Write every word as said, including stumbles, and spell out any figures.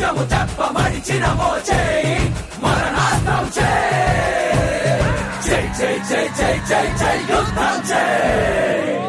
నిజము చెప్ప మడిచిన మోచే మరణాస్త్రం చే జై జై జై జై జై జై యుద్ధం చే